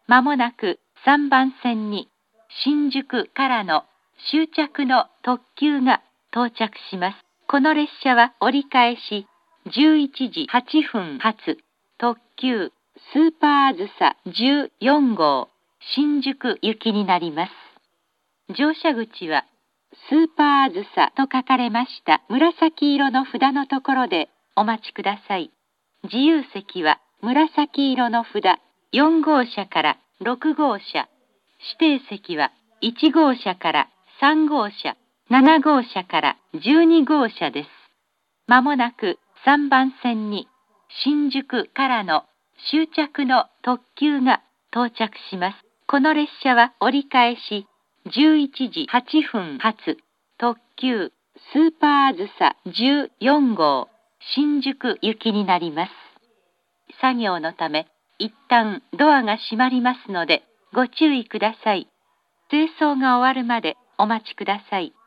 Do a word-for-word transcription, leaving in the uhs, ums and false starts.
まもなくさんばん線に新宿からの終着の特急が到着します。この列車は折り返しじゅういちじはっぷん発特急スーパーあずさじゅうよんごう新宿行きになります。乗車口はスーパーあずさと書かれました紫色の札のところでお待ちください。自由席は紫色の札よんごうしゃからろくごうしゃ、指定席はいちごうしゃからさんごうしゃ、ななごうしゃからじゅうにごうしゃです。まもなくさんばん線に新宿からの終着の特急が到着します。この列車は折り返しじゅういちじはっぷん発特急スーパーあずさじゅうよんごう新宿行きになります。作業のため一旦ドアが閉まりますのでご注意ください。清掃が終わるまでお待ちください。